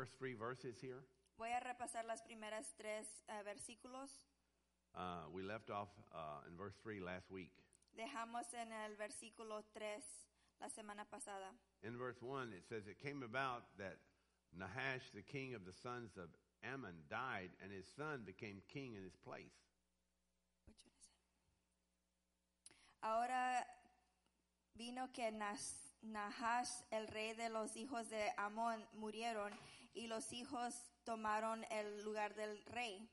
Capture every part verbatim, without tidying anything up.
first three verses here. Voy a repasar las primeras tres uh, versículos. Uh, we left off uh, in verse three last week. Dejamos en el versículo tres la semana pasada. In verse one, it says, it came about that Nahash, the king of the sons of Ammon, died, and his son became king in his place. Which one is it? Ahora vino que Nas- Nahash, el rey de los hijos de Amón, murieron, y los hijos tomaron el lugar del rey.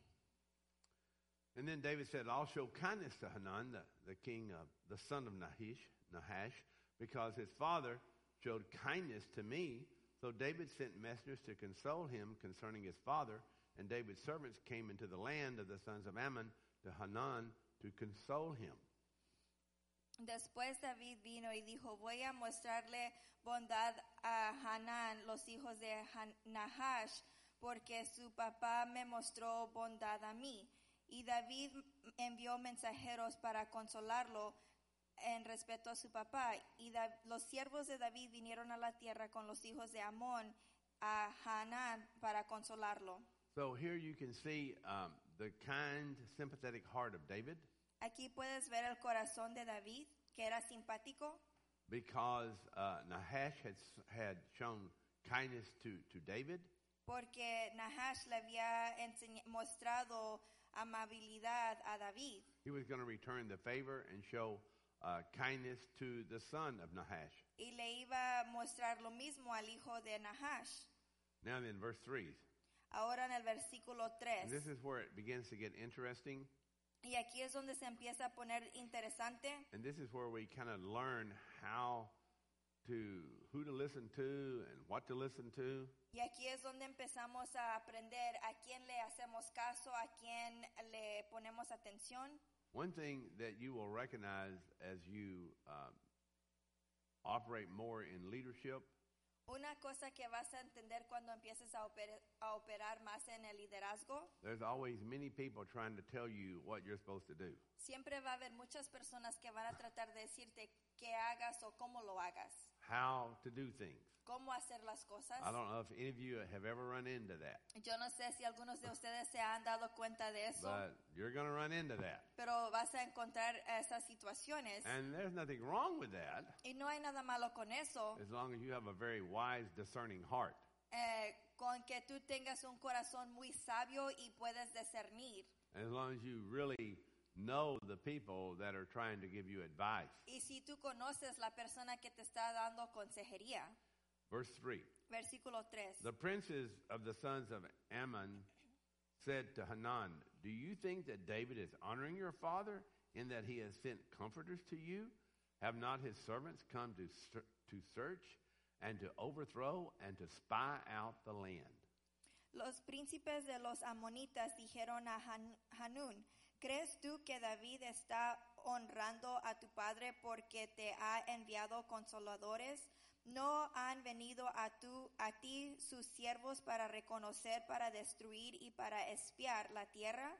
And then David said, I'll show kindness to Hanan, the, the king of the son of Nahash, Nahash, because his father showed kindness to me. So David sent messengers to console him concerning his father, and David's servants came into the land of the sons of Ammon to Hanan to console him. Después David vino y dijo, voy a mostrarle bondad a Hanán, los hijos de Han- Nahash, porque su papá me mostró bondad a mí. Y David envió mensajeros para consolarlo en respeto a su papá. Y da- los siervos de David vinieron a la tierra con los hijos de Amón a Hanán para consolarlo. So here you can see um, the kind, sympathetic heart of David, Aquí puedes ver el corazón de David, que era simpático, because uh, Nahash had had shown kindness to, to David. porque Nahash le había enseñ- mostrado amabilidad a David. He was going to return the favor and show uh, kindness to the son of Nahash. Y le iba a mostrar lo mismo al hijo de Nahash. Now then, verse three. Ahora en el versículo And this tres. is where it begins to get interesting. Y aquí es donde se empieza a poner interesante. And this is where we kind of learn how to, who to listen to and what to listen to. Y aquí es donde empezamos a aprender a quién le hacemos caso, a quién le ponemos atención. One thing that you will recognize as you uh, operate more in leadership Una cosa que vas a entender cuando empieces a, oper- a operar más en el liderazgo, there's always many people trying to tell you what you're supposed to do. siempre va a haber muchas personas que van a tratar de decirte qué hagas o cómo lo hagas, How to do things. cómo hacer las cosas. I don't know if any of you have ever run into that, Yo no sé si algunos de ustedes se han dado cuenta de eso, but you're going to run into that. pero vas a encontrar esas situaciones. And there's nothing wrong with that Y no hay nada malo con eso, as long as you have a very wise, discerning heart. eh, con que tú tengas un corazón muy sabio y puedes discernir. As long as you really know the people that are trying to give you advice. Y si tú conoces la persona que te está dando consejería. Verse three. Versículo tres. The princes of the sons of Ammon said to Hanan, do you think that David is honoring your father in that he has sent comforters to you? Have not his servants come to, ser- to search and to overthrow and to spy out the land? Los príncipes de los amonitas dijeron a Han- Hanún, ¿crees tú que David está honrando a tu padre porque te ha enviado consoladores? ¿No han venido a, tu, a ti sus siervos para reconocer, para destruir y para espiar la tierra?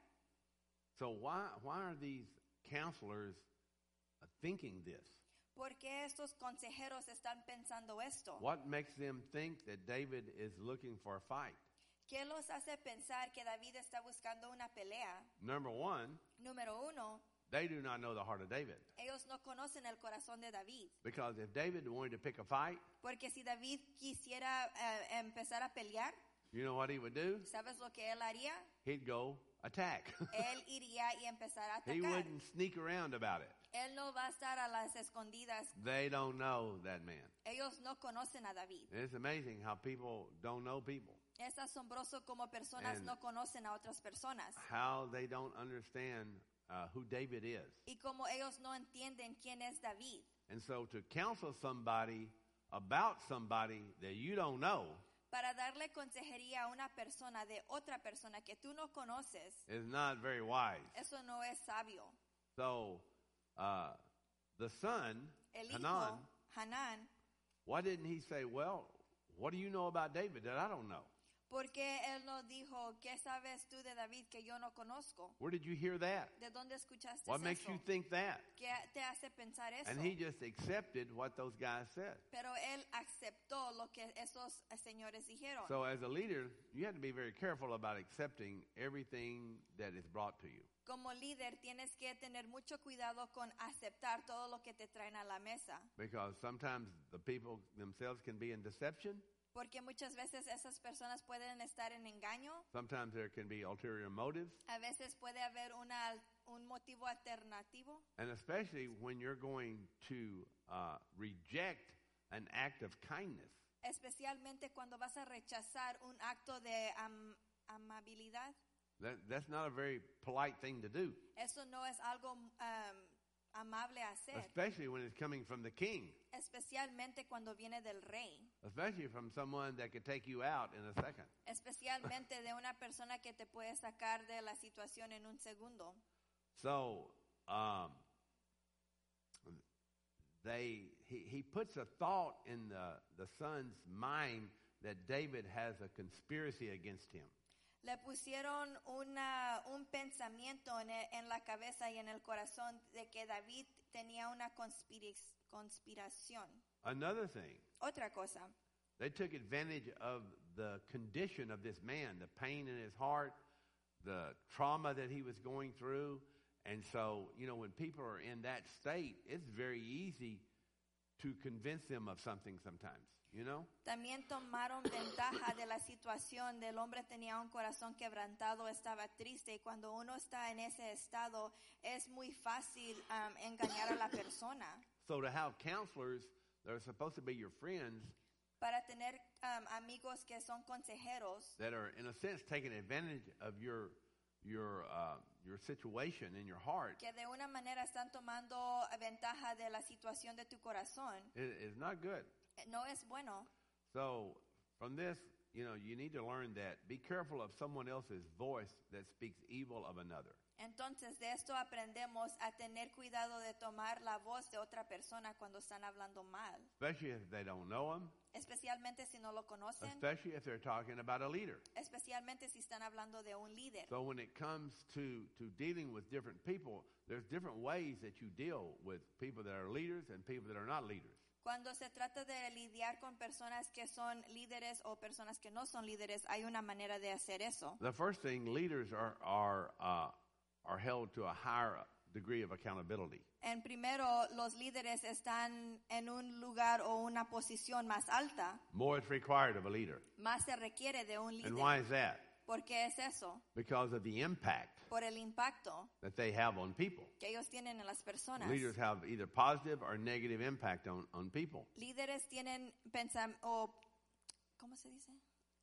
So why, why are these counselors uh, thinking this? ¿Por qué estos consejeros están pensando esto? What makes them think that David is looking for a fight? ¿Qué los hace pensar que David está buscando una pelea? Number one, Número uno, they do not know the heart of David. ellos no conocen el corazón de David. Because if David wanted to pick a fight, Porque si David quisiera eh, empezar a pelear, you know what he would do? ¿sabes lo que él haría? He'd go attack. Él iría y empezar a He atacar. wouldn't sneak around about it. Él no va a estar a las escondidas. They don't know that man. Ellos no conocen a David. And it's amazing how people don't know people. Es asombroso como personas And no conocen a otras personas. How they don't understand uh, who David is. Y como ellos no entienden quién es David. And so to counsel somebody about somebody that you don't know Para darle consejería a una persona de otra persona que tú no conoces, is not very wise. eso no es sabio. So uh, the son, El Hanan, hijo, Hanán, why didn't he say, well, what do you know about David that I don't know? Porque él no dijo, ¿qué sabes tú de David que yo no conozco? Where did you hear that? ¿De dónde escuchaste What makes eso? you think that? ¿Qué te hace pensar eso? And he just accepted what those guys said. Pero él aceptó lo que esos señores dijeron. So as a leader, you have to be very careful about accepting everything that is brought to you. Como líder tienes que tener mucho cuidado con aceptar todo lo que te traen a la mesa. Because sometimes the people themselves can be in deception. Porque muchas veces esas personas pueden estar en engaño. Sometimes there can be ulterior motives. A veces puede haber una, un motivo alternativo. And especially when you're going to uh, reject an act of kindness. Especialmente cuando vas a rechazar un acto de am, amabilidad. That, that's not a very polite thing to do. Eso no es algo um, amable hacer. Especially when it's coming from the king. Especialmente cuando viene del rey. Especially from someone that could take you out in a second. Especialmente de una persona que te puede sacar de la situación en un segundo. So, um, they he, he puts a thought in the, the son's mind that David has a conspiracy against him. Le pusieron una, un pensamiento en, el, en la cabeza y en el corazón de que David tenía una conspira- conspiración. Another thing, Otra cosa, they took advantage of the condition of this man, the pain in his heart, the trauma that he was going through. And so, you know, when people are in that state, it's very easy to convince them of something sometimes, you know? también tomaron ventaja de la situación del hombre. Tenía un corazón quebrantado, estaba triste, y cuando uno está en ese estado es muy fácil um, engañar a la persona. So to have counselors that are supposed to be your friends Para tener um, amigos que son consejeros, that are, in a sense, taking advantage of your your uh, your situation in your heart que de una manera están tomando ventaja de la situación de tu corazón, is, is not good. no es bueno. So from this, you know, you need to learn that. Be careful of someone else's voice that speaks evil of another. Entonces de esto aprendemos a tener cuidado de tomar la voz de otra persona cuando están hablando mal, Especially if they don't know him, especialmente si no lo conocen, especially if they're talking about a leader. especialmente si están hablando de un líder. So when it comes to, to dealing with different people, there's different ways that you deal with people that are leaders and people that are not leaders. Cuando se trata de lidiar con personas que son líderes o personas que no son líderes, hay una manera de hacer eso. The first thing, leaders are are uh, are held to a higher degree of accountability. En primero, los líderes están en un lugar o una posición más alta. More is required of a leader. Más se requiere de un And why líder. is that? ¿Por qué es eso? Because of the impact Por el impacto that they have on people. que ellos tienen en las personas. Leaders have either positive or negative impact on, on people. Líderes tienen pensam o ¿cómo se dice?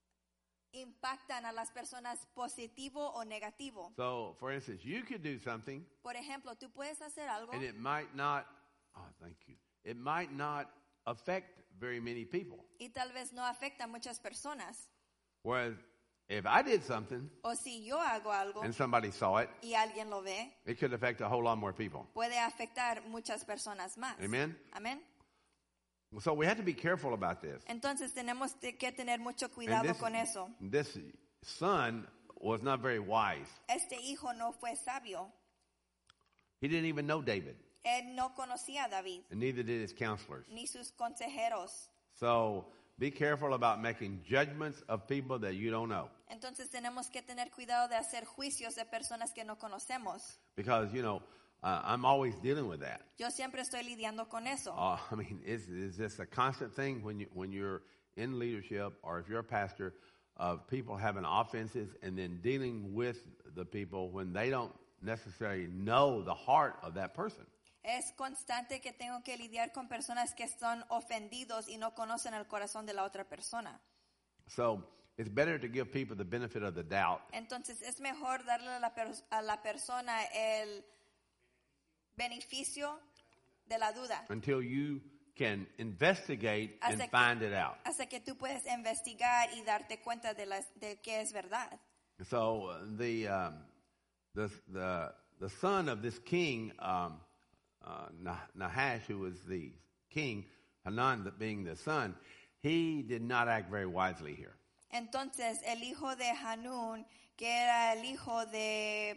Impactan a las personas positivo o negativo. So, for instance, you could do something Por ejemplo, tú puedes hacer algo and it might not, oh, thank you. It might not affect very many people. y tal vez no afecta a muchas personas. Whereas if I did something O si yo hago algo and somebody saw it, y alguien lo ve, it could affect a whole lot more people. puede afectar muchas personas más. Amen? Amén. So we have to be careful about this. Entonces tenemos de- que tener mucho And cuidado this, con eso. this son was not very wise. Este hijo no fue sabio. He didn't even know David, Él no conocía a David and neither did his counselors. ni sus consejeros. So be careful about making judgments of people that you don't know. Entonces tenemos que tener cuidado de hacer juicios de personas que no conocemos. Because, you know, uh, I'm always dealing with that. Yo siempre estoy lidiando con eso. Uh, I mean, it's, it's just a constant thing when, you, when you're in leadership or if you're a pastor of people having offenses and then dealing with the people when they don't necessarily know the heart of that person. Es constante que tengo que lidiar con personas que están ofendidos y no conocen el corazón de la otra persona. So it's better to give people the benefit of the doubt Entonces es mejor darle a la, pers- a la persona el beneficio de la duda until you can investigate and Hasta que- find it out. hasta que tú puedes investigar y darte cuenta de, las, de que es verdad. So uh, the, um, the the the son of this king, um, uh, Nah- Nahash, who was the king, Hanan being the son, he did not act very wisely here. Entonces el hijo de Hanún, que era el hijo de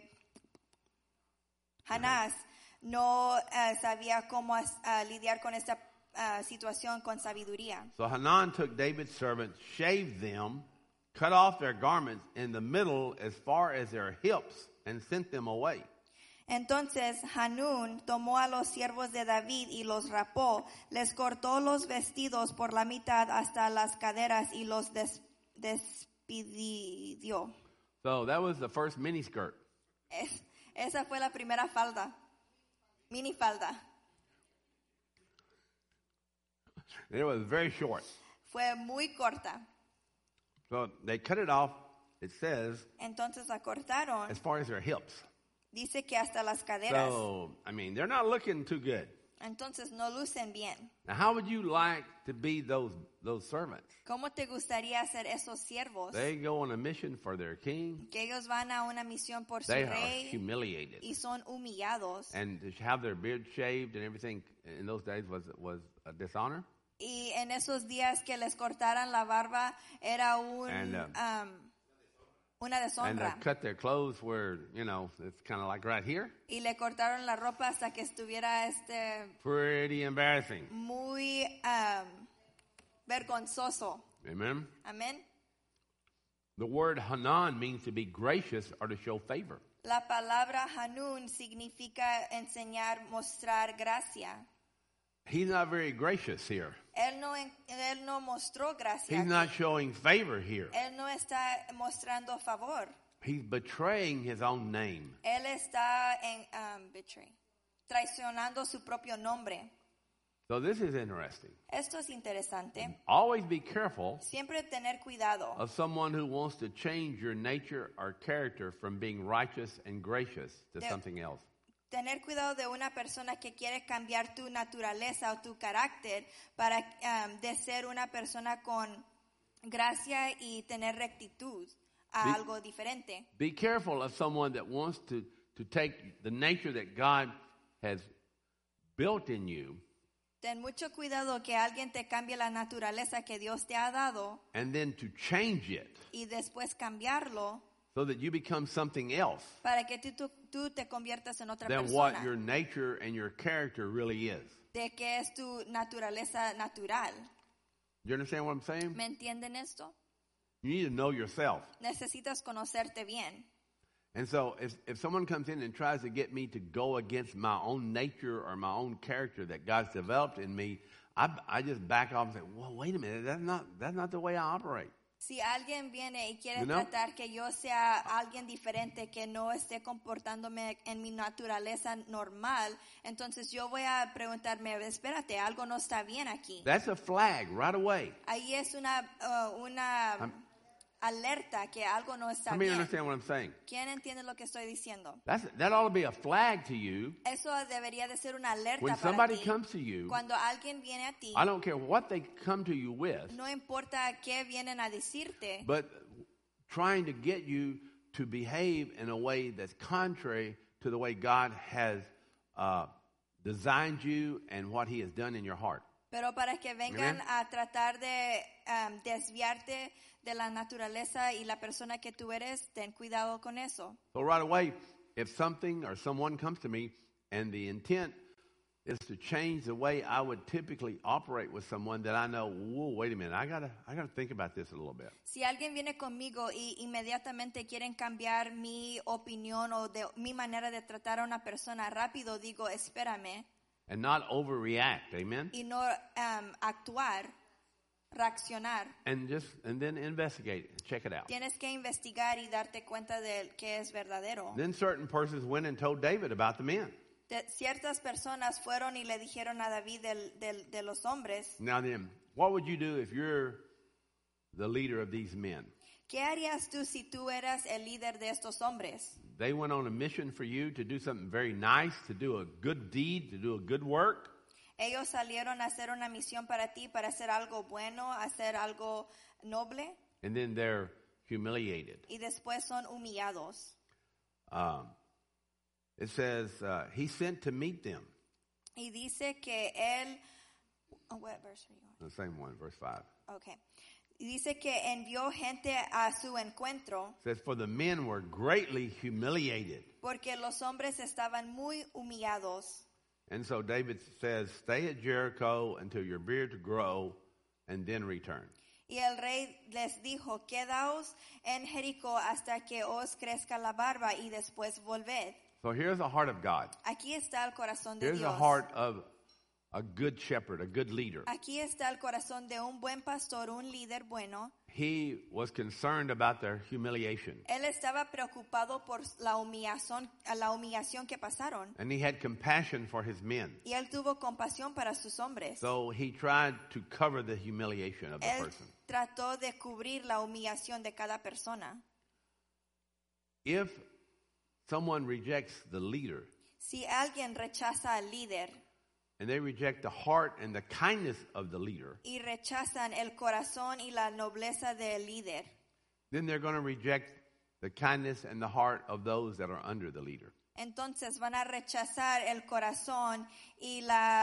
Hanás, no uh, sabía cómo uh, lidiar con esta uh, situación con sabiduría. So Hanan took David's servants, shaved them, cut off their garments in the middle as far as their hips, and sent them away. Entonces Hanún tomó a los siervos de David y los rapó, les cortó los vestidos por la mitad hasta las caderas y los des- despidió. So that was the first miniskirt. Es, esa fue la primera falda, mini falda. It was very short. Fue muy corta. So they cut it off, it says, Entonces la cortaron. as far as their hips. Dice que hasta las caderas. So, I mean, they're not looking too good. Entonces no lucen bien. Now, how would you like to be those those servants? ¿Cómo te gustaría ser esos siervos? They go on a mission for their king. Que ellos van a una misión por su They are rey humiliated. y son humillados. And to have their beard shaved and everything in those days was was a dishonor. Y en esos días que les cortaran la barba era un, And, uh, um, una And they deshonra. cut their clothes where, you know, it's kind of like right here. Y le cortaron la ropa hasta que estuviera este Pretty embarrassing. muy um, vergonzoso. Amen. Amén. The word Hanan means to be gracious or to show favor. La palabra Hanún significa enseñar, mostrar gracia. He's not very gracious here. Él no, él no mostró gracia. He's aquí. not showing favor here. Él no está mostrando favor. He's betraying his own name. Él está en, um, betray, traicionando su propio nombre. So this is interesting. Esto es interesante. Always be careful Siempre tener cuidado of someone who wants to change your nature or character from being righteous and gracious to De- something else. Tener cuidado de una persona que quiere cambiar tu naturaleza o tu carácter para um, de ser una persona con gracia y tener rectitud a Be- algo diferente. Be careful of someone that wants to, to take the nature that God has built in you Ten mucho cuidado que alguien te cambie la naturaleza que Dios te ha dado and then to change it y después cambiarlo so that you become something else para que tú, tú, tú te conviertas en otra than what persona. your nature and your character really is. De que es tu naturaleza natural. You understand what I'm saying? ¿Me entienden esto? You need to know yourself. Necesitas conocerte bien. And so if, if someone comes in and tries to get me to go against my own nature or my own character that God's developed in me, I, I just back off and say, well, wait a minute, that's not, that's not the way I operate. Si alguien viene y quiere You know? tratar que yo sea alguien diferente, que no esté comportándome en mi naturaleza normal, entonces yo voy a preguntarme, espérate, algo no está bien aquí. That's a flag right away. Ahí es una, uh, una I'm- alerta que algo no está How many bien. understand what I'm saying? ¿Quién entiende lo que estoy diciendo? That's, that ought to be a flag to you. Eso debería de ser una alerta When para somebody ti. comes to you, Cuando alguien viene a ti, I don't care what they come to you with, no importa qué vienen a decirte, but trying to get you to behave in a way that's contrary to the way God has uh, designed you and what He has done in your heart. pero para que vengan Amen. a tratar de um, desviarte de la naturaleza y la persona que tú eres, ten cuidado con eso. So right away, if something or someone comes to me and the intent is to change the way I would typically operate with someone, that I know, whoa, wait a minute, I gotta, I gotta think about this a little bit. Si alguien viene conmigo y inmediatamente quieren cambiar mi opinión o de mi manera de tratar a una persona rápido, digo, espérame, And not overreact, amen? y no um, actuar, reaccionar. And just, and then investigate it, check it out. Tienes que investigar y darte cuenta de que es verdadero. Then certain persons went and told David about the men. De- ciertas personas fueron y le dijeron a David del- del- de los hombres, Now then, what would you do if you're the leader of these men? ¿qué harías tú si tú eras el líder de estos hombres? They went on a mission for you to do something very nice, to do a good deed, to do a good work. Ellos salieron a hacer una misión para ti, para hacer algo bueno, hacer algo noble, And then they're humiliated. y después son humillados. Um, it says uh, he sent to meet them. Y dice que él, oh, what verse are you on? The same one, verse five. Okay. Y dice que envió gente a su encuentro It says, for the men were greatly humiliated. porque los hombres estaban muy humillados. And so David says, stay at Jericho until your beard grow and then return. Y el rey les dijo, quedaos en Jericó hasta que os crezca la barba y después volved. So here's the heart of God. Aquí está el corazón de Here's the Dios. heart of a good shepherd, a good leader. Aquí está el corazón de un buen pastor, un líder bueno. He was concerned about their humiliation. Él estaba preocupado por la humillación, la humillación que pasaron. And he had compassion for his men. Y él tuvo compasión para sus hombres. So he tried to cover the humiliation of the Él person. trató de cubrir la humillación de cada persona. If someone rejects the leader, Si alguien rechaza al líder and they reject the heart and the kindness of the leader, y rechazan el corazón y la nobleza del líder, then they're going to reject the kindness and the heart of those that are under the leader. entonces van a rechazar el corazón y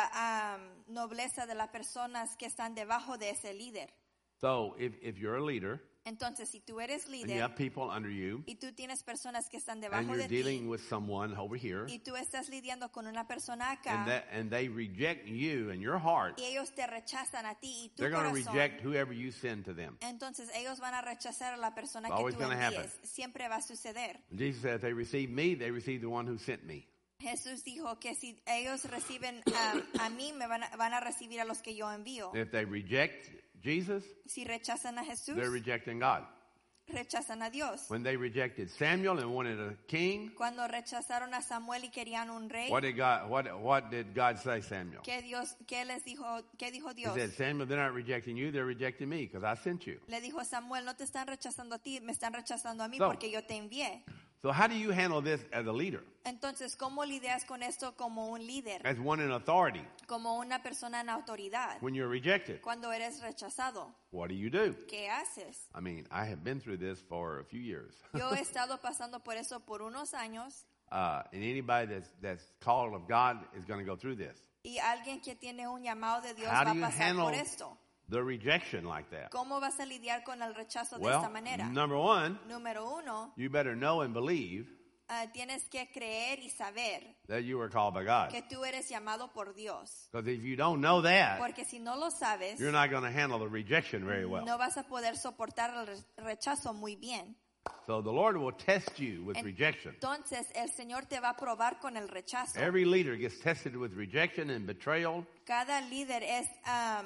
la um, nobleza de las personas que están debajo de ese líder. So if, if you're a leader Entonces, si tú eres and you líder have people under you y tú tienes personas que están and debajo you're de dealing ti with someone over here y tú estás lidiando con una persona and, acá that, and they reject you and your heart, y ellos te rechazan a ti y tu they're going to corazón, reject whoever you send to them. entonces ellos van a rechazar a la persona It's que always tú gonna envíes. happen. Siempre va a suceder. Jesus said, if they receive me, they receive the one who sent me. Jesús dijo que si ellos reciben a, a mí, me van a, van a recibir a los que yo envío. If they reject Jesus, Si rechazan a Jesús, they're rejecting God. rechazan a Dios. When they rejected Samuel and wanted a king, Cuando rechazaron a Samuel y querían un rey, what did God, what, what did God say, Samuel? ¿qué, Dios, qué les dijo, qué dijo He Dios? said, Samuel, they're not rejecting you, they're rejecting me because I sent you. Le dijo Samuel, no te están rechazando a ti, me están rechazando a mí So- porque yo te envié. So how do you handle this as a leader, Entonces, ¿cómo lidias con esto como un líder? as one in authority? Como una persona en autoridad. When you're rejected, Cuando eres rechazado, what do you do? ¿qué haces? I mean, I have been through this for a few years. Yo he estado pasando por eso por unos años Uh, and anybody that's, that's called of God is going to go through this. y alguien que tiene un llamado de Dios How va do a you pasar handle por esto. the rejection like that? ¿Cómo vas a lidiar con el rechazo de Well, esta manera? number one, Número uno, you better know and believe ah, tienes que creer y saber that you were called by God. que tú eres llamado por Dios. Because if you don't know that, Porque si no lo sabes, you're not going to handle the rejection very well. no vas a poder soportar el re- rechazo muy bien. So the Lord will test you with rejection. Entonces el Señor te va a probar con el rechazo. Every leader gets tested with rejection and betrayal. Cada líder es um,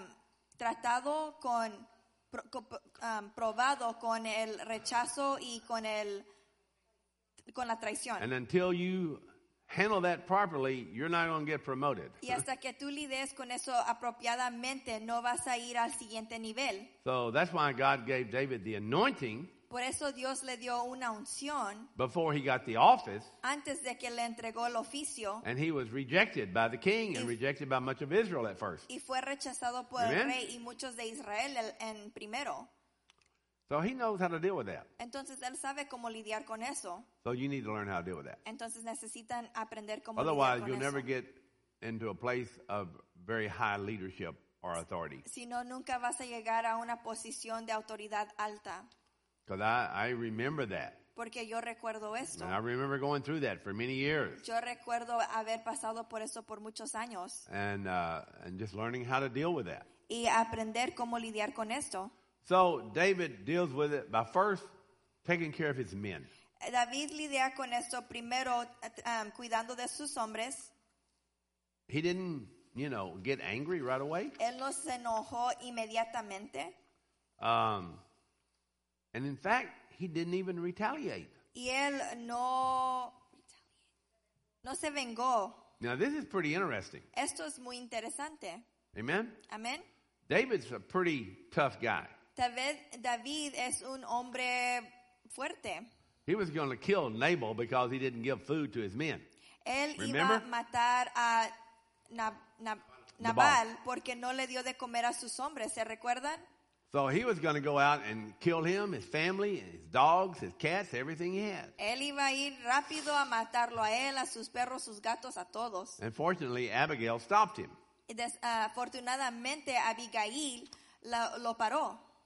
tratado con, pro- co- um, probado con el rechazo y con el con la traición. And until you handle that properly, you're not going to get promoted. Y hasta que tú lides con eso apropiadamente, no vas a ir al siguiente nivel. So that's why God gave David the anointing Por eso Dios le dio una unción before he got the office, antes de que le entregó el oficio and he was rejected by the king and Y- rejected by much of Israel at first. y fue rechazado por Amen. el rey y muchos de Israel el- en primero. So he knows how to deal with that. Entonces él sabe cómo lidiar con eso. So you need to learn how to deal with that. Entonces necesitan aprender cómo Otherwise, lidiar con you'll eso. never get into a place of very high leadership or authority. Si no, nunca vas a llegar a una posición de autoridad alta. Because I, I remember that. Porque yo recuerdo esto. And I remember going through that for many years. Yo recuerdo haber pasado por eso por muchos años. And, uh, and just learning how to deal with that. Y aprender cómo lidiar con esto. So David deals with it by first taking care of his men. David lidia con esto primero um, cuidando de sus hombres. He didn't, you know, get angry right away. Él no se enojó inmediatamente. Um, and in fact, he didn't even retaliate. Y él no, no se vengó. Now, this is pretty interesting. Esto es muy interesante. Amen? Amén. David's a pretty tough guy. David, David es un hombre fuerte. He was going to kill Nabal because he didn't give food to his men. Él Remember? iba a matar a Na- Na- Nabal porque no le dio de comer a sus hombres. ¿Se recuerdan? So he was going to go out and kill him, his family, his dogs, his cats, everything he had. Él iba a ir rápido a matarlo a él, a sus perros, sus gatos, a todos. Unfortunately, Abigail stopped him. Y des- afortunadamente Abigail la- lo paró.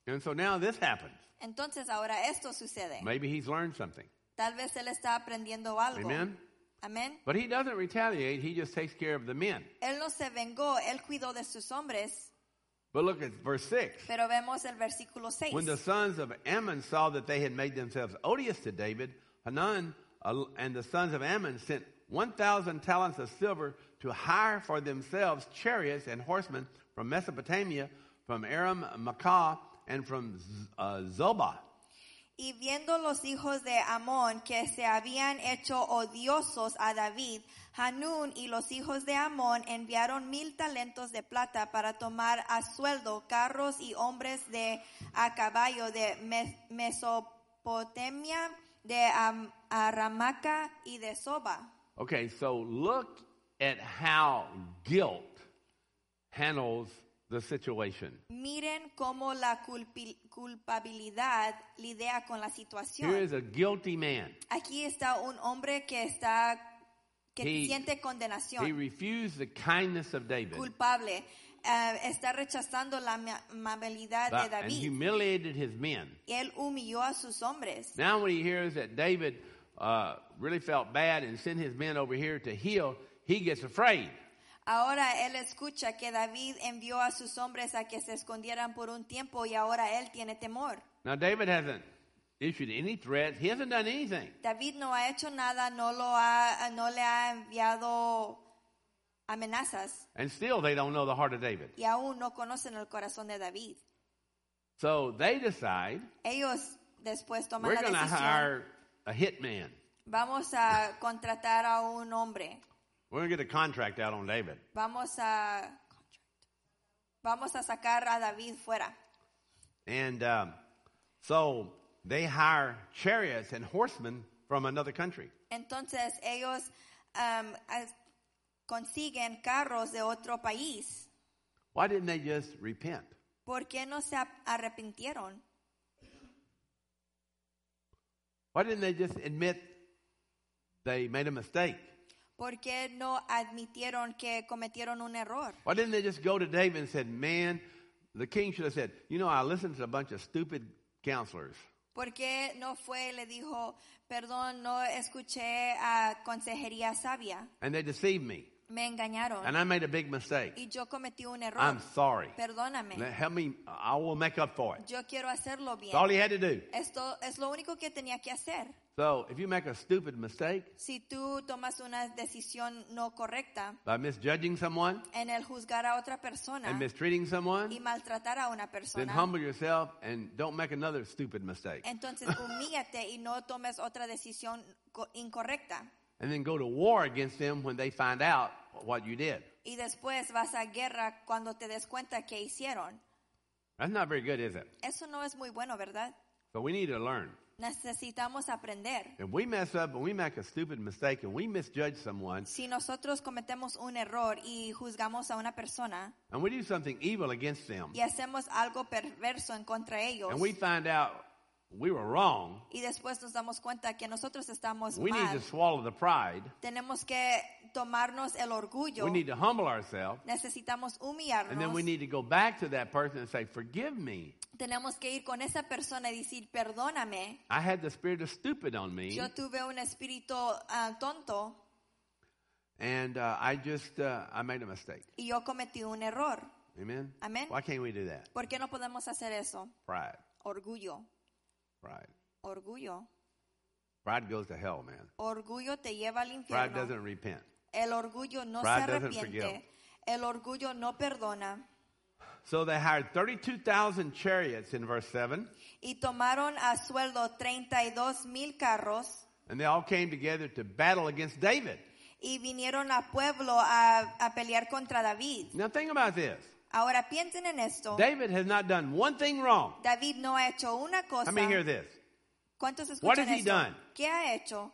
And so now this happens. Entonces ahora esto sucede. Maybe he's learned something. Tal vez él está aprendiendo algo. Amen? Amén. But he doesn't retaliate. He just takes care of the men. Él no se vengó, él cuidó de sus hombres. But look at verse six. Pero vemos el versículo seis. When the sons of Ammon saw that they had made themselves odious to David, Hanun uh, and the sons of Ammon sent one thousand talents of silver to hire for themselves chariots and horsemen from Mesopotamia, from Aram, Maacah, and from uh, Zobah. Y viendo los hijos de Amón que se habían hecho odiosos a David, Hanún y los hijos de Amón enviaron mil talentos de plata para tomar a sueldo carros y hombres de a caballo de Me- Mesopotamia, de Am- Aramaca y de Soba. Okay, so look at how guilt handles the situation. Miren cómo la culpi- culpabilidad lidia con la situación. Here is a guilty man. Aquí está un hombre que está que He- siente condenación, He refused the kindness of David culpable, eh, está rechazando la ama- amabilidad de but- and David. humiliated his men. Y él humilló a sus hombres. Now when he hears that David uh, really felt bad and sent his men over here to heal, he gets afraid. Ahora él escucha que David envió a sus hombres a que se escondieran por un tiempo y ahora él tiene temor. Now David hasn't issued any threats. He hasn't done anything. David no ha hecho nada, no lo ha, no le ha enviado amenazas And still they don't know the heart of David. y aún no conocen el corazón de David. So they decide, Ellos después toman we're la going to decisión. hire a hitman. Vamos a contratar a un hombre. We're going to get a contract out on David. Vamos a vamos a sacar a David fuera. And um, so they hire chariots and horsemen from another country. Entonces ellos um, as- consiguen carros de otro país. Why didn't they just repent? ¿Por qué no se ap- arrepintieron? Why didn't they just admit they made a mistake? ¿Por qué no admitieron que cometieron un error? Why didn't they just go to David and said, man, the king should have said, you know, I listened to a bunch of stupid counselors. ¿Por qué no fue y le dijo, perdón, no escuché a consejería sabia? And they deceived me. Me engañaron And I made a big mistake. y yo cometí un error. I'm sorry. Perdóname. Let- Help me. I will make up for it. Yo quiero hacerlo bien. That's all he had to do. Esto es lo único que tenía que hacer. So if you make a stupid mistake Si tú tomas una decisión no correcta by misjudging someone en el juzgar a otra persona and mistreating someone, y maltratar a una then persona, humble yourself and don't make another stupid mistake. entonces humíllate y no tomes otra decisión co- incorrecta. And then go to war against them when they find out what you did. Y después vas a guerra cuando te des cuenta que hicieron. That's not very good, is it? Eso no es muy bueno, ¿verdad? So we need to learn. Necesitamos aprender. If we mess up and we make a stupid mistake and we misjudge someone Si nosotros cometemos un error y juzgamos a una persona and we do something evil against them y hacemos algo perverso en contra de ellos and we find out we were wrong, y después nos damos cuenta que nosotros estamos we need mal, to swallow the pride. tenemos que tomarnos el orgullo, We need to humble ourselves. necesitamos And humillarnos, then we need to go back to that person and say, forgive me. tenemos que ir con esa persona y decir, perdóname, I had the spirit of stupid on me. yo tuve un espíritu ah, tonto And uh, I just, uh, I made a mistake. y yo cometí un error. Amen? Amen. Why can't we do that? ¿Por qué no podemos hacer eso? Pride. Orgullo, Pride. orgullo. Pride goes to hell, man. Orgullo te lleva al Pride infierno. doesn't repent. El orgullo no Pride se doesn't arrepiente. forgive. El orgullo no perdona. So they hired thirty-two thousand chariots in verse seven, Y tomaron a sueldo treinta y dos mil carros and they all came together to battle against David. y vinieron a pueblo a, a pelear contra David. Now think about this. Ahora piensen en esto. David has not done one thing wrong. David no ha hecho una cosa. How many hear this? ¿Cuántos What escuchan has he esto? done? ¿Qué ha hecho?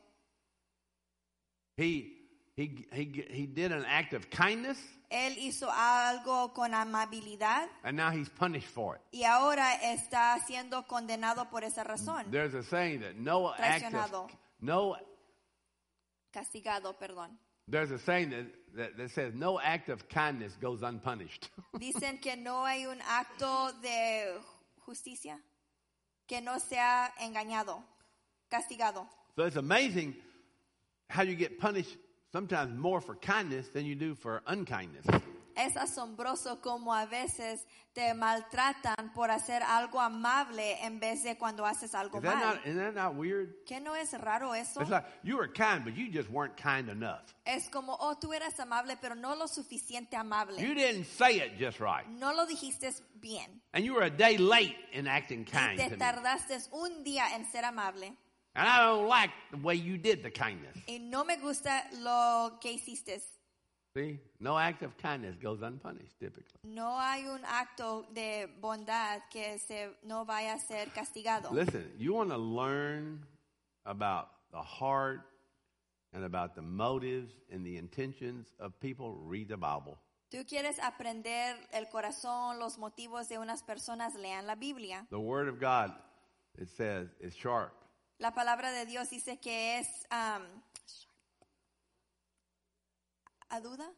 He, he, he, he did an act of kindness, Él hizo algo con amabilidad and now he's punished for it. y ahora está siendo condenado por esa razón. There's a saying that no act of, Traicionado. no, Castigado, perdón. there's a saying that, that, that says no act of kindness goes unpunished. Dicen que no hay un acto de justicia, que no sea engañado, castigado. So it's amazing how you get punished sometimes more for kindness than you do for unkindness. Es asombroso como a veces te maltratan por hacer algo amable en vez de cuando haces algo Is that mal. not, isn't that not weird? ¿Qué no es raro eso? It's like you were kind, but you just weren't kind enough. Es como, oh, tú eras amable, pero no lo suficiente amable. You didn't say it just right. No lo dijiste bien. And you were a day late in acting Y kind te to me. tardaste un día en ser amable. And I don't like the way you did the kindness. Y no me gusta lo que hiciste. See? No act of kindness goes unpunished typically. No hay un acto de bondad que se no vaya a ser castigado. Listen, you want to learn about the heart and about the motives and the intentions of people, read the Bible. Tú quieres aprender el corazón, los motivos de unas personas, lean la Biblia. The Word of God, it says, is sharp. La palabra de Dios dice que es um, aguda,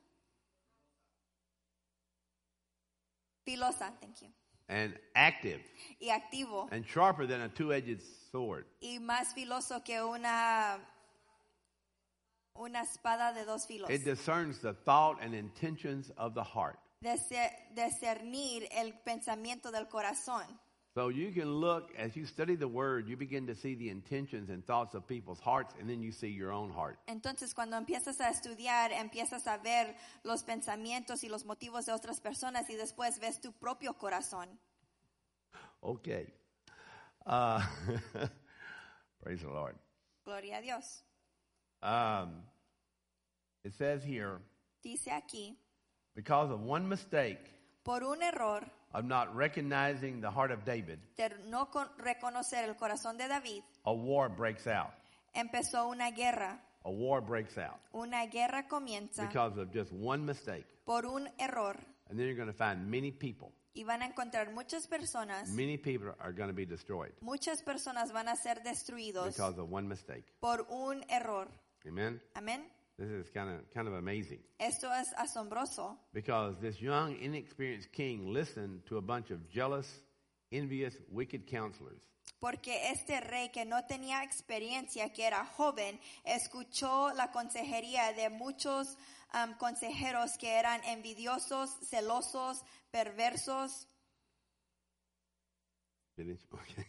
filosa, thank you, And active y activo, and sharper than a two-edged sword. y más filoso que una una espada de dos filos. It discerns the thought and intentions of the heart. Dese- discernir el pensamiento del corazón. So you can look, as you study the Word, you begin to see the intentions and thoughts of people's hearts, and then you see your own heart. Entonces, cuando empiezas a estudiar, empiezas a ver los pensamientos y los motivos de otras personas y después ves tu propio corazón. Okay. Uh, praise the Lord. Gloria a Dios. Um, it says here, Dice aquí, because of one mistake por un error of not recognizing the heart of David, de no con- reconocer el corazón de David, a war breaks out. empezó una guerra. A war breaks out Una guerra comienza because of just one mistake. por un error. And then you're going to find many people. Y van a encontrar muchas personas, Many people are going to be destroyed muchas personas van a ser destruidos because of one mistake. por un error. Amen? Amén. This is kind of kind of amazing. Esto es asombroso. Because this young, inexperienced king listened to a bunch of jealous, envious, wicked counselors. Porque este rey que no tenía experiencia, que era joven, escuchó la consejería de muchos um, consejeros que eran envidiosos, celosos, perversos. Finish? Okay.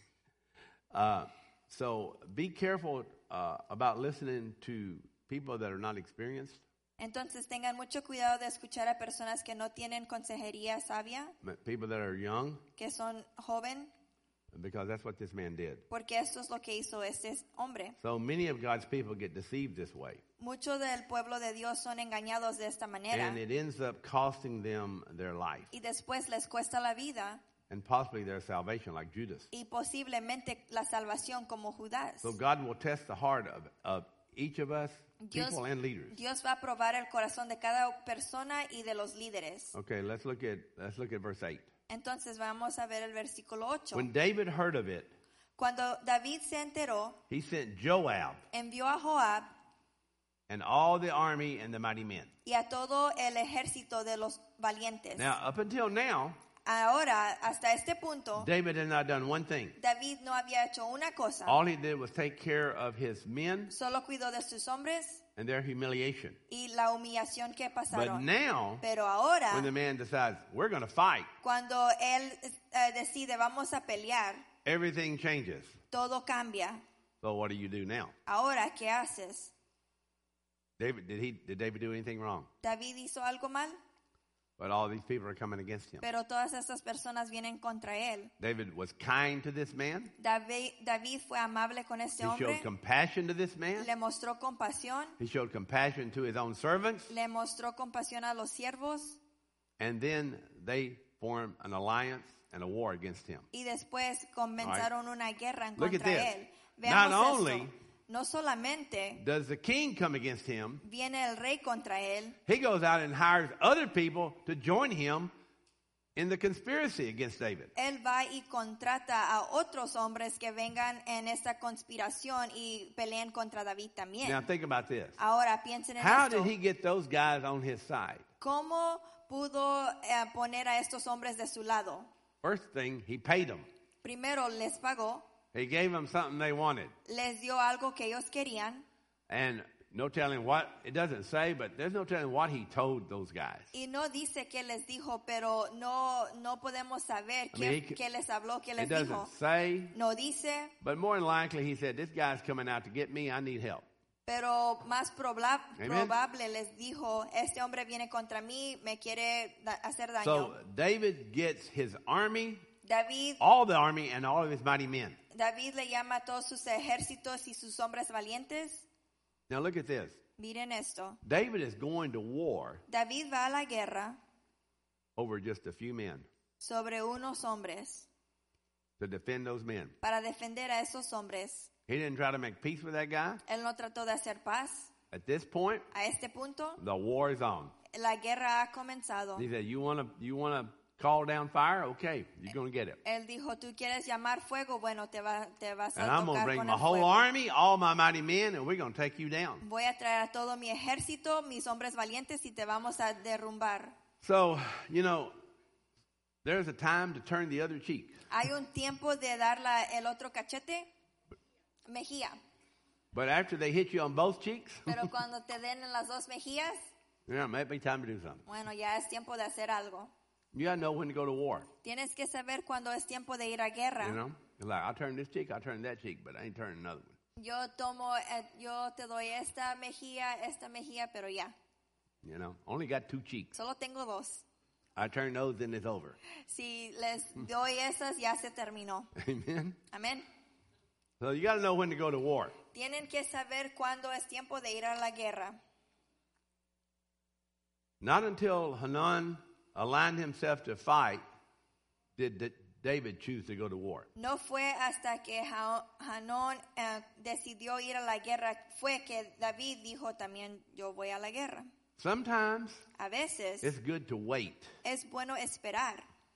Uh, so be careful uh, about listening to people that are not experienced, Entonces tengan mucho cuidado de escuchar a personas que no tienen consejería sabia, people that are young, que son joven, because that's what this man did. porque esto es lo que hizo este hombre. So many of God's people get deceived this way. Muchos del pueblo de Dios son engañados de esta manera And it ends up costing them their life y después les cuesta la vida and possibly their salvation, like Judas. y posiblemente la salvación como Judas. So God will test the heart of, of each of us, Dios, people and leaders. Dios va a probar el corazón de cada persona y de los líderes. Okay, let's look at let's look at verse eight. Entonces vamos a ver el versículo ocho. When David heard of it, Cuando David se enteró, he sent Joab envió a Joab and all the army and the mighty men. y a todo el ejército de los valientes. Now, up until now, Ahora, hasta este punto, David had not done one thing. David no había hecho una cosa. All he did was take care of his men Solo cuidó de sus hombres and their humiliation. y la humillación que But pasaron. now, Pero ahora, when the man decides, we're going to fight, cuando él eh, decide vamos a pelear, everything changes. todo cambia. So what do you do now? Ahora, ¿qué haces? David, did he did David do anything wrong? ¿David hizo algo mal? But all these people are coming against him. Pero todas estas personas vienen contra él. David was kind to this man. David, David fue amable con este He hombre. showed compassion to this man. Le mostró compasión. He showed compassion to his own servants. Le mostró compasión a los siervos. And then they formed an alliance and a war against him. Y después comenzaron una guerra en Look at contra this. él. Not Veamos only esto. No solamente does the king come against him, viene el rey contra él, he goes out and hires other people to join him in the conspiracy against David. él va y contrata a otros hombres que vengan en esta conspiración y peleen contra David también. Now think about this. Ahora piensen en How esto. did he get those guys on his side? ¿Cómo pudo eh, poner a estos hombres de su lado? First thing, he paid them. Primero les pagó, He gave them something they wanted. les dio algo que ellos querían. And no telling what, it doesn't say, but there's no telling what he told those guys. Y no dice qué les dijo, pero no, no podemos saber I qué, mean, he- qué les habló, qué les It doesn't dijo. say, No dice, but more than likely he said, this guy's coming out to get me, I need help. pero más probla- Amen. probable les dijo, este hombre viene contra mí, me quiere da- hacer daño. So David gets his army, David, all the army, and all of his mighty men. David le llama a todos sus ejércitos y sus hombres valientes. Now look at this. Miren esto. David is going to war David va a la guerra over just a few men sobre unos hombres to defend those men. para defender a esos hombres. He didn't try to make peace with that guy. Él no trató de hacer paz. At this point, A este punto, the war is on. la guerra ha comenzado. He said, you want to you want to call down fire? Okay, you're going to get it. Él dijo, tú quieres llamar fuego, bueno, te, va, te vas a And I'm going to tocar bring con my el whole fuego. army, all my mighty men, and we're going to take you down. Voy a traer a todo mi ejército, mis hombres valientes, y te vamos a derrumbar. So, you know, there's a time to turn the other cheek. Hay un tiempo de dar la- el otro cachete, mejilla. But after they hit you on both cheeks, Pero cuando te den en las dos mejillas, yeah, it might be time to do something. bueno, ya es tiempo de hacer algo. You got to know when to go to war. Tienes que saber cuándo es tiempo de ir a guerra. You know, it's like I'll turn this cheek, I'll turn that cheek, but I ain't turning another one. Yo tomo, eh, yo te doy esta mejilla, esta mejilla, pero ya, You know, only got two cheeks. solo tengo dos. I turn those, then it's over. Si les doy esas, ya se terminó. Amen. Amén. So you got to know when to go to war. Tienen que saber cuándo es tiempo de ir a la guerra. Not until Hanan aligned himself to fight did D- David choose to go to war. No fue hasta que Ha- Hanón eh, decidió ir a la guerra, fue que David dijo también, yo voy a la guerra. Sometimes A veces it's good to wait, es bueno esperar,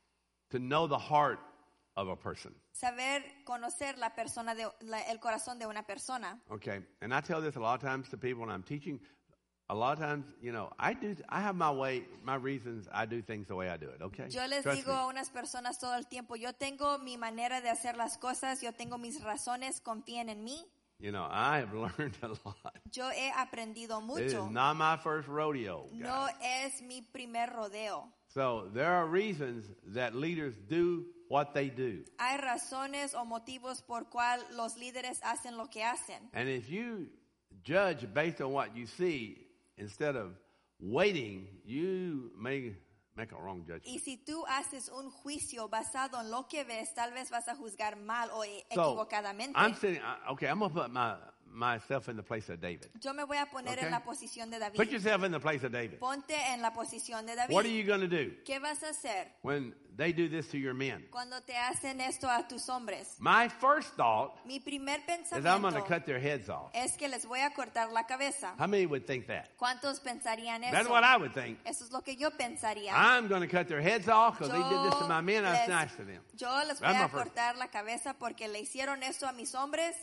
to know the heart of a person. saber conocer la persona de, la- el corazón de una persona. Okay, and I tell this a lot of times to people when I'm teaching. A lot of times, you know, I do. I have my way, my reasons. I do things the way I do it. Okay. Yo les Trust digo me. a unas personas todo el tiempo, yo tengo mi manera de hacer las cosas, yo tengo mis razones, confíen en mí. You know, I have learned a lot. Yo he aprendido It is mucho. not my first rodeo. guys. No es mi primer rodeo. So there are reasons that leaders do what they do, Hay razones o motivos por cual los líderes hacen lo que hacen. and if you judge based on what you see instead of waiting, you may make a wrong judgment. Y si tú haces un juicio basado en lo que ves, tal vez vas a juzgar mal o e- So equivocadamente. I'm sitting. I- Okay, I'm gonna put my myself in the place of David. Yo me voy a poner Okay. en la posición de David. Put yourself in the place of David. Ponte en la posición de David. What are you going to do ¿Qué vas a hacer when they do this to your men? cuando te hacen esto a tus hombres? My first thought Mi primer is I'm going to pensamiento cut their heads off. es que les voy a cortar la cabeza. How many would think that? ¿Cuántos pensarían That's eso? what I would think. Eso es lo que yo pensaría. I'm going to cut their heads off because they did this to my men. I was les- nice to them. yo les voy That's my a first- cortar la cabeza porque le hicieron eso a mis hombres.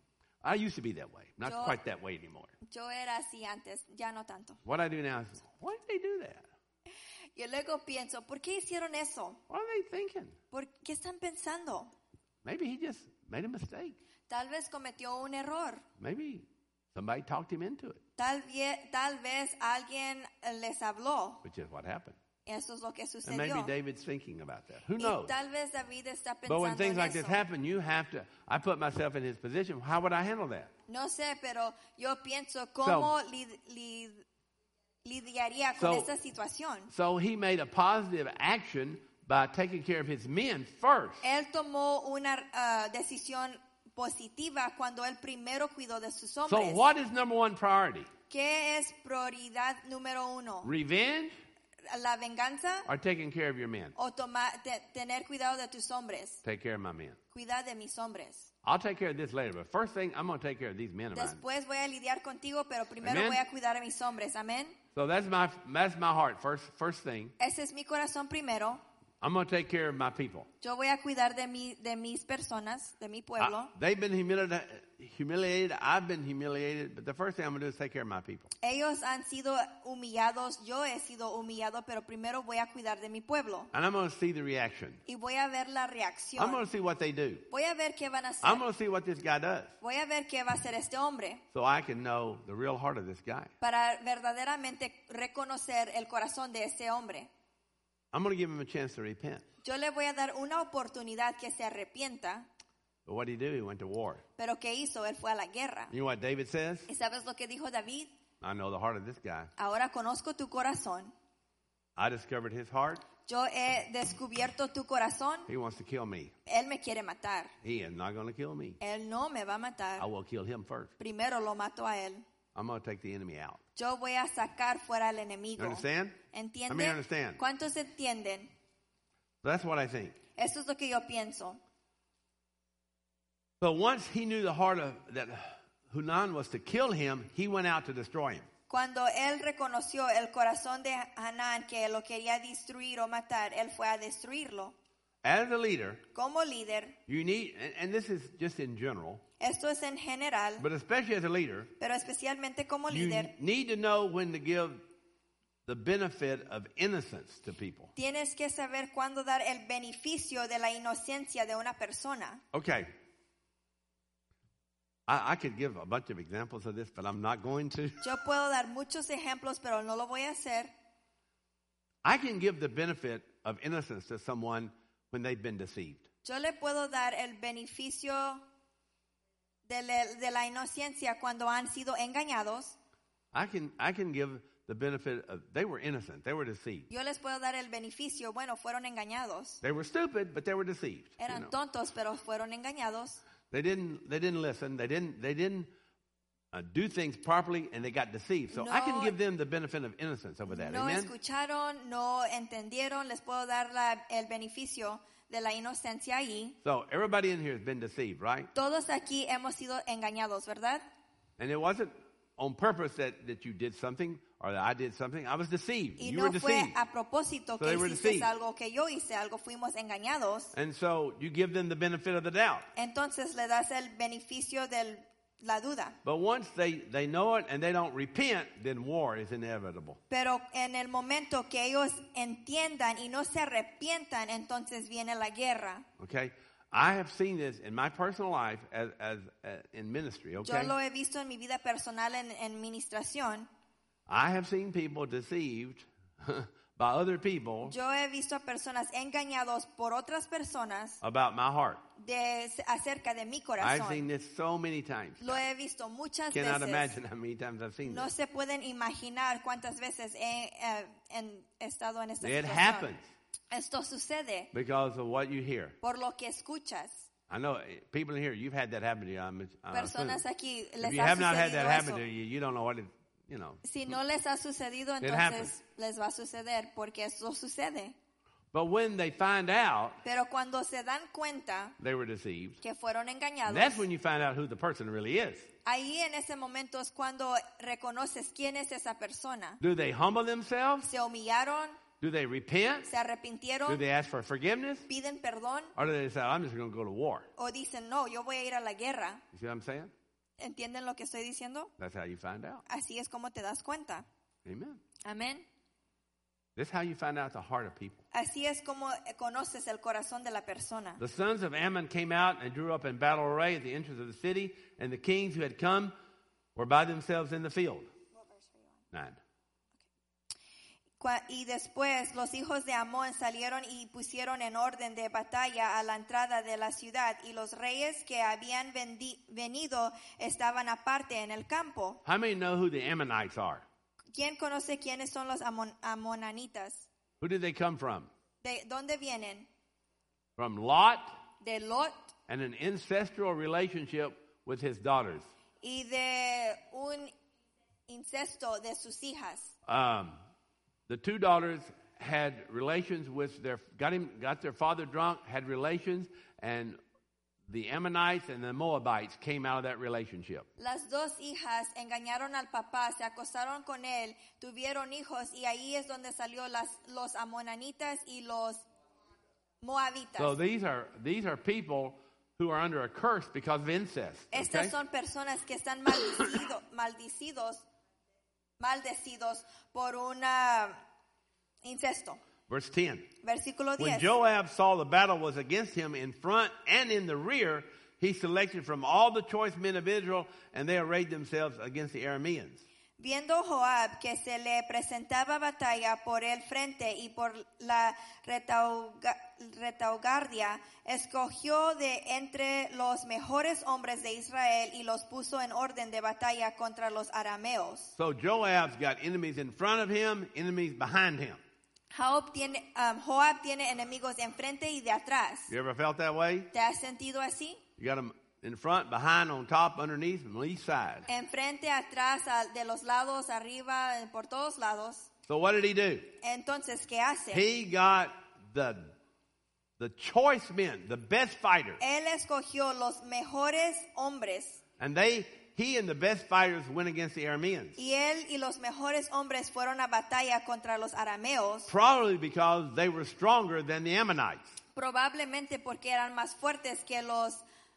I used to be that way. Not Yo- quite that way anymore. Yo era así antes, ya no tanto. What I do now is, why did they do that? Y luego pienso, ¿por qué hicieron eso? What are they thinking? ¿Por qué están pensando? Maybe he just made a mistake. Tal vez cometió un error. Maybe somebody talked him into it, Tal, vie- tal vez alguien les habló. which is what happened. Eso es lo que And maybe sucedió. David's thinking about that. Who Y knows? tal vez David está But when pensando things en like this eso. happen, you have to. I put myself in his position. How would I handle that? No sé, pero yo pienso cómo lid- lid- lidiaría con So- esta situación. So he made a positive action by taking care of his men first. Él tomó una ah, decisión positiva cuando él primero cuidó de sus So hombres. what is number one priority? ¿Qué es prioridad número uno? Revenge ¿La venganza or taking care of your men? o toma- te- tener cuidado de tus hombres? Take care of my men. Cuidar de mis hombres. I'll take care of this later, but first thing, I'm going to take care of these men of mine. Después voy a lidiar contigo, pero primero Amen. voy a cuidar a mis hombres. Amén. So that's my that's my heart. First first thing. Ese es mi corazón primero. I'm going to take care of my people. Yo voy a cuidar de, mi, de mis personas, de mi I, pueblo. they've been humiliated, humiliated. I've been humiliated. But the first thing I'm going to do is take care of my people. Ellos han sido humillados, yo he sido humillado, pero primero voy a cuidar de mi pueblo. And I'm going to see the reaction. Y voy a ver la reacción. I'm going to see what they do. Voy a ver qué van a hacer. I'm going to see what this guy does. Voy a ver qué va a hacer este hombre. So I can know the real heart of this guy. Para verdaderamente reconocer el corazón de este hombre. I'm going to give him a chance to repent. Yo le voy a dar una oportunidad que se arrepienta. But what did he do? He went to war. Pero ¿qué hizo? Él fue a la guerra. You know what David says? ¿Y sabes lo que dijo David? I know the heart of this guy. Ahora conozco tu corazón. I discovered his heart. Yo he descubierto tu corazón. He wants to kill me. Él me quiere matar. He is not going to kill me. Él no me va a matar. I will kill him first. Primero lo mato a él. I'm going to take the enemy out. Yo voy a sacar fuera al enemigo. You understand? Let me ¿Entienden? understand. ¿Cuántos entienden? That's what I think. Eso es lo que yo pienso. So once he knew the heart of that Hunan was to kill him, he went out to destroy him. Cuando él reconoció el corazón de Hanán que lo quería destruir o matar, él fue a destruirlo. As a leader, Como líder, you need, and, and this is just in general, esto es en general, but especially as a leader, pero especialmente como you líder, need to know when to give the benefit of innocence to people. tienes que saber cuándo dar el beneficio de la inocencia de una persona. Okay. I, I could give a bunch of examples of this, but I'm not going to. Yo puedo dar muchos ejemplos, pero no lo voy a hacer. I can give the benefit of innocence to someone when they've been deceived. Yo le puedo dar el beneficio de, le, de la inocencia cuando han sido engañados. I can I can give the benefit of they were innocent, they were deceived. Yo les puedo dar el beneficio, bueno, fueron engañados. They were stupid, but they were deceived. you Eran know. tontos, pero fueron engañados. They didn't they didn't listen. They didn't they didn't uh, do things properly, and they got deceived. So I can No- give them the benefit of innocence over that. No Amen. escucharon, no entendieron, les puedo dar la- el beneficio de la inocencia ahí. So everybody in here has been deceived, right? Todos aquí hemos sido engañados, ¿verdad? And it wasn't on purpose that, that you did something or that I did something. I was deceived. Y you no were fue deceived. a propósito So que they were hiciste deceived. algo, que yo hice algo, fuimos engañados. And so you give them the benefit of the doubt. Entonces le das el beneficio de la duda. But once they, they know it and they don't repent, then war is inevitable. Pero en el momento que ellos entiendan y no se arrepientan, entonces viene la guerra. Okay? I have seen this in my personal life as, as uh, in ministry, Yo okay? lo he visto en mi vida personal en, en administración. I have seen people deceived by other people Yo he visto a personas engañados por otras personas about my heart. de, acerca de mi I've corazón. seen this so many times. Lo he visto muchas Cannot veces. imagine how many times I've seen No this. se pueden imaginar cuántas veces he eh, en- estado en esta It situación. happens Esto sucede because of what you hear. por lo que escuchas. I know eh, people in here, you've had that happen to you. I'm, I'm Personas assuming. aquí If les you ha have not had that sucedido happen eso. to you, you don't know what it, you know. Si no les ha sucedido, It happens. entonces les va a suceder porque eso sucede. But when they find out Pero cuando se dan cuenta they were deceived, que fueron engañados, that's when you find out who the person really is. ahí en ese momento es cuando reconoces quién es esa persona. Do they humble themselves? Se humillaron, Do they repent? se arrepintieron, Do they ask for forgiveness? piden perdón Or do they say, I'm just going to go to war? o dicen, no, yo voy a ir a la guerra. You see what I'm saying? ¿Entienden lo que estoy diciendo? That's how you find out. Así es como te das cuenta. Amen. Amén. That's how you find out the heart of people. Así es como conoces el corazón de la persona. The sons of Ammon came out and drew up in battle array at the entrance of the city, and the kings who had come were by themselves in the field. Nine. Cua- Y después los hijos de Amón salieron y pusieron en orden de batalla a la entrada de la ciudad, y los reyes que habían vendi- venido estaban aparte en el campo. How many know who the Ammonites are? ¿Quién conoce quiénes son los amon- amonanitas? Who did they come from? ¿De dónde vienen? From Lot De Lot and an ancestral relationship with his daughters. y de un incesto de sus hijas. Um, the two daughters had relations with their got him got their father drunk, had relations, and the Ammonites and the Moabites came out of that relationship. Las dos hijas engañaron al papá, se acostaron con él, tuvieron hijos, y ahí es donde salió las, los amonanitas y los Moabitas. So these are these are people who are under a curse because of incest. Estas Okay? son personas que están maldicido, maldecidos, maldecidos por un incesto. Verse ten. Versículo When diez. Joab saw the battle was against him in front and in the rear, he selected from all the choice men of Israel, and they arrayed themselves against the Arameans. Viendo Joab que se le presentaba batalla por el frente y por la retauga- retaguardia, escogió de entre los mejores hombres de Israel y los puso en orden de batalla contra los arameos. So Joab's got enemies in front of him, enemies behind him. Joab tiene, um, Joab tiene enemigos de enfrente y de atrás. You ever felt that way? ¿Te has sentido así? You got them in front, behind, on top, underneath, and on each side. Enfrente, atrás, al- de los lados, arriba, por todos lados. So what did he do? Entonces, ¿qué hace? He got the the choice men, the best fighters, Él escogió los mejores hombres. and they he and the best fighters went against the Arameans. Y él y los mejores hombres fueron a batalla contra los arameos, Probably because they were stronger than the Ammonites. probablemente porque eran más fuertes que los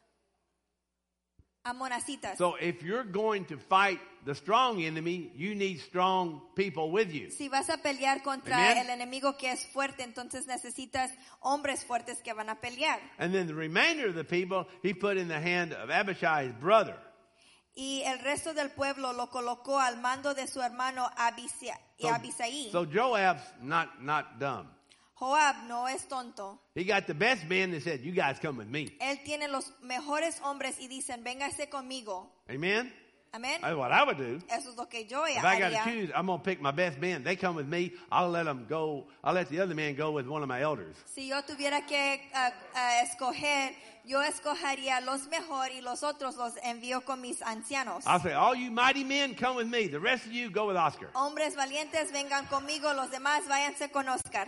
amonacitas. So if you're going to fight the strong enemy, you need strong people with you. Si vas a pelear contra Amen. el enemigo que es fuerte, entonces necesitas hombres fuertes que van a pelear. And then the remainder of the people he put in the hand of Abishai's brother. Y el resto del pueblo lo colocó al mando de su hermano Abisa- So, Abisaí. so Joab's not not dumb. Joab no es tonto. He got the best men that said, "You guys come with me." Él tiene los mejores hombres y dicen, véngase conmigo. Amen. Amén. That's what I would do. Eso es lo que yo If I got to haría. choose, I'm gonna pick my best men. They come with me. I'll let them go. I'll let the other men go with one of my elders. Si yo tuviera que uh, uh, escoger, yo escogería los mejores y los otros los envío con mis ancianos. I'll say, "All you mighty men, come with me. The rest of you, go with Oscar." Hombres valientes, vengan conmigo. Los demás, váyanse con Oscar.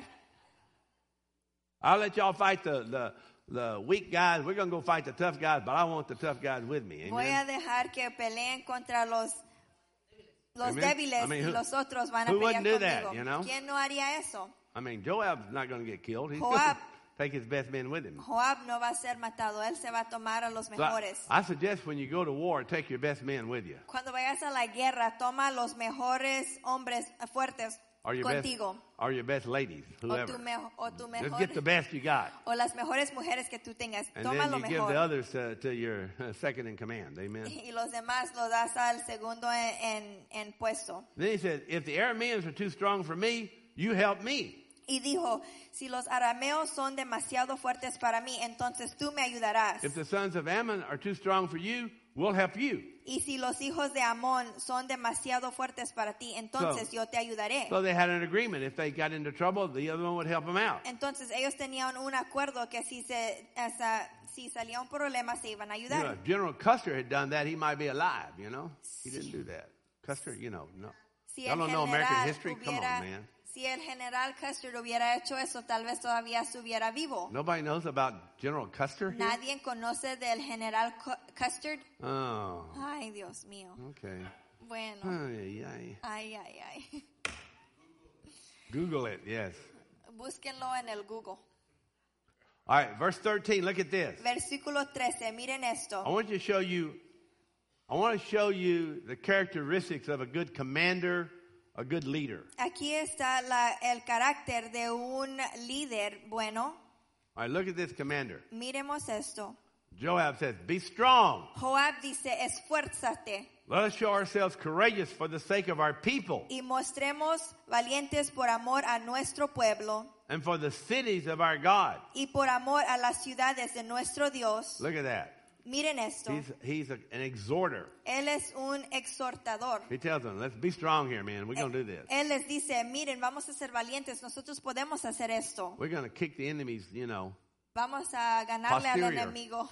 I'll let y'all fight the, the, the weak guys. We're going to go fight the tough guys, but I want the tough guys with me. Voy Amen? a dejar que peleen contra los, los Amen. débiles I mean, y who- los otros van a who pelear wouldn't do conmigo. that, you know? ¿Quién no haría eso? I mean, Joab's not going to get killed. He's Joab- going to take his best men with him. Joab no va a ser matado. Él se va a tomar a los So I, mejores. I suggest when you go to war, take your best men with you. Cuando vayas a la guerra, toma los mejores hombres fuertes Or your contigo. best, or your best ladies, O whoever. tu, mejo- o tu Just mejor, get the best you got. o las mejores mujeres que tú tengas. And Toma then lo you give mejor. the others to, to your uh, second in command. Amen. Y los demás lo das al segundo en, en, en puesto. Then he said, if the Arameans are too strong for me, you help me. Y dijo, si los arameos son demasiado fuertes para mí, entonces tú me ayudarás. If the sons of Ammon are too strong for you, we'll help you. Y si los hijos de Amón son demasiado fuertes para ti, entonces So- yo te ayudaré. So they had an agreement. If they got into trouble, the other one would help them out. Entonces ellos tenían un acuerdo que si, se, esa- si salía un problema se iban a You know, ayudar. if General Custer had done that, he might be alive, you know. He didn't do that. Custer, you know, no. Si Y'all el don't know American general history? Come on, hubiera- man. Si el general Custer hubiera hecho eso, tal vez todavía estuviera vivo. Nobody knows about General Custer here? Nadie conoce del general Cu- Custard. Oh, Ay, Dios mío. okay. Bueno. Ay, ay. Ay, ay, ay. Google it, yes. Búsquenlo en el Google. All right, verse thirteen, look at this. Versículo trece, miren I esto. want you to show you, I want to show you the characteristics of a good commander, a good leader. Aquí está la, el carácter de un líder bueno. All right, look at this commander. Miremos esto. Joab says, be strong. Joab dice, esfuérzate Let us show ourselves courageous for the sake of our people y mostremos valientes por amor a nuestro pueblo and for the cities of our God. y por amor a las ciudades de nuestro Dios. Look at that. Miren esto. He's, he's a, an exhorter. Él es un exhortador. He tells them, let's be strong here, man. We're going to do this. Él les dice, miren, vamos a ser valientes, nosotros podemos hacer esto. We're going to kick the enemies, you know. Vamos a ganarle al Posterior. enemigo.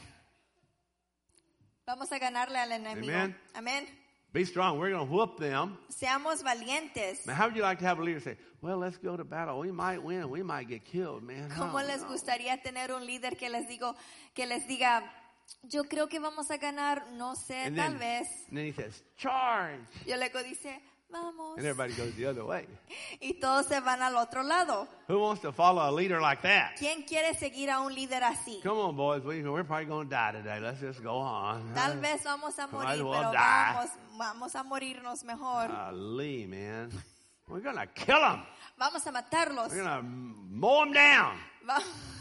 Vamos a ganarle al enemigo. Amen. Amén. Be strong. We're going to whoop them. Seamos valientes. Now, how would you like to have a leader say, well, let's go to battle. We might win. We might get killed, man. ¿Cómo No, les no. gustaría tener un líder que les digo, que les diga, yo creo que vamos a ganar, no sé, And tal then, vez? and then he says, charge. Y luego dice, vamos. And everybody goes the other way. Y todos se van al otro lado. Who wants to follow a leader like that? ¿Quién quiere seguir a un líder así? Come on, boys. We, we're probably going to die today. Let's just go on. Tal vez vamos a Might as morir, well pero die. vamos, vamos a morirnos mejor. Golly, man. We're going to kill them. Vamos a matarlos. We're going to mow them down. Va-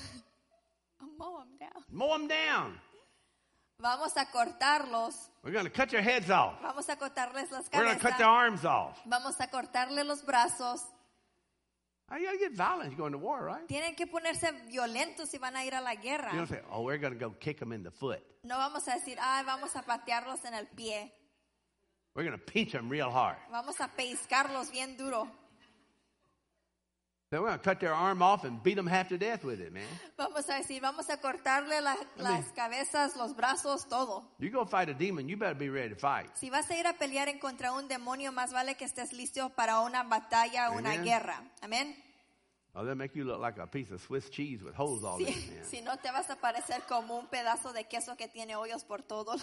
Mow 'em down. Mow them down. Vamos a cortarlos. We're going to cut their heads off. Vamos a cortarles las We're going to cut their cabezas. arms off. Vamos a cortarle los brazos. How you got to get violent? You're going to war, right? Tienen que ponerse violentos si van a ir a la guerra. You don't say, oh, we're going to go kick them in the foot. No vamos a decir, ay, vamos a patearlos en el pie. We're going to pinch them real hard. Vamos a pellizcarlos bien duro. Then we're going to cut their arm off and beat them half to death with it, man. Vamos a decir, vamos a cortarle la- las cabezas, los brazos, todo. You go fight a demon, you better be ready to fight. Si vas a ir a pelear en contra un demonio, más vale que estés listo para una batalla, una Amen. guerra. Amén. Oh, they'll make you look like a piece of Swiss cheese with holes all in Si, it, man. si no, te vas a parecer como un pedazo de queso que tiene hoyos por todo.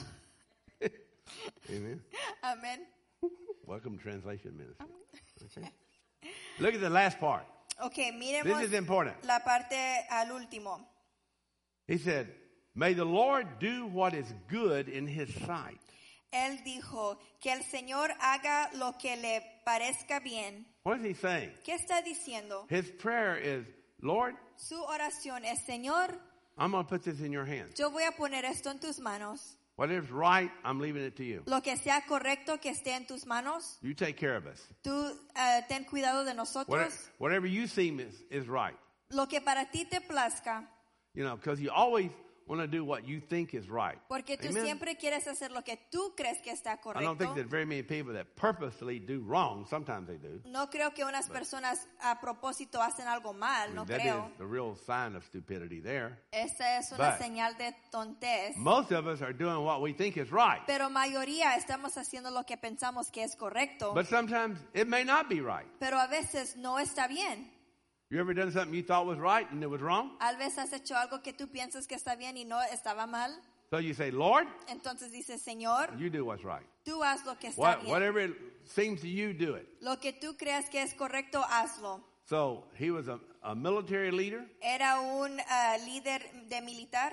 Amen. Amén. Welcome to Translation Ministry. Okay. Look at the last part. Ok, This miremos is important. la parte al último. He said, may the Lord do what is good in his sight. Él dijo, que el Señor haga lo que le parezca bien. What is he saying? ¿Qué está diciendo? His prayer is, Lord, Su oración es, Señor, I'm going to put this in your hands. yo voy a poner esto en tus manos. Whatever's right, I'm leaving it to you. Lo que sea correcto que esté en tus manos, You take care of us. tú eh, ten cuidado de Whatever, nosotros. whatever you seem is, is right. Lo que para ti te plazca, You know, because you always want to do what you think is right. porque tú Amen? siempre quieres hacer lo que tú crees que está I don't think correcto. there's very many people that purposely do wrong. Sometimes they do. No creo que unas personas a propósito hacen algo mal, I mean, no that creo. is the real sign of stupidity there. Esa es una But- señal de tontez. Most of us are doing what we think is right. Pero mayoría estamos haciendo lo que pensamos que es correcto. But sometimes it may not be right. Pero a veces no está bien. You ever done something you thought was right and it was wrong? A veces has hecho algo que tú piensas que está bien y no estaba mal. So you say, Lord, Entonces dices, Señor, you do what's right. tú haz lo que está What, bien. whatever it seems to you, do it. Lo que tú creas que es correcto, hazlo. So he was a, a military leader, Era un ah, líder de militar.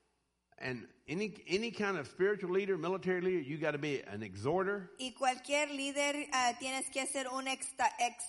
and any any kind of spiritual leader, military leader, you got to be an exhorter, Y cualquier líder ah, tienes que ser un exta- ex-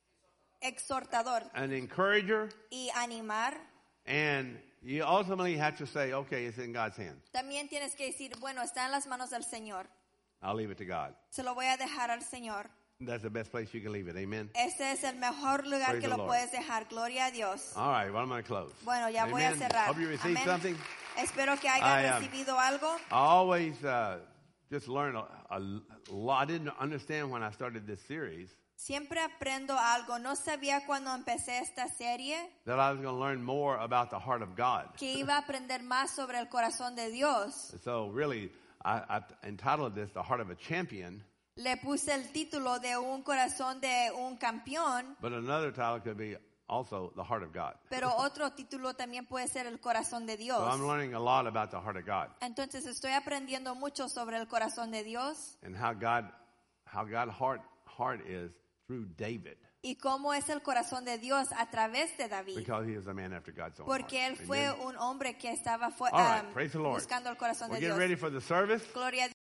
exhortador an encourager, y animar. and you ultimately have to say, okay, it's in God's hands. También tienes que decir, bueno, está en las manos del Señor. I'll leave it to God. Se lo voy a dejar al Señor. That's the best place you can leave it. Amen. Ese es el mejor lugar Praise que the lo Lord. puedes dejar. Gloria a Dios. All right, well, I'm going to close. Bueno, ya voy a Amen. cerrar. Hope you received Amén. something. Espero que I, hayan um, recibido algo. I always uh, just learn a, a lot. I didn't understand when I started this series Siempre aprendo algo. No sabía cuando empecé esta serie that I was going to learn more about the heart of God. que iba a aprender más sobre el corazón de Dios. So really, I, I entitled this "The Heart of a Champion," Le puse el título de un corazón de un campeón, but another title could be also "The Heart of God." pero otro título también puede ser el corazón de Dios. So I'm learning a lot about the heart of God Entonces estoy aprendiendo mucho sobre el corazón de Dios and how God, how God's heart heart is through David, y cómo es el corazón de Dios a través de David. because he is a man after God's own heart. Porque él fue Amen. un hombre que estaba fu- All right, um, praise the Lord. buscando el corazón We're de getting Dios. ready for the service. Gloria a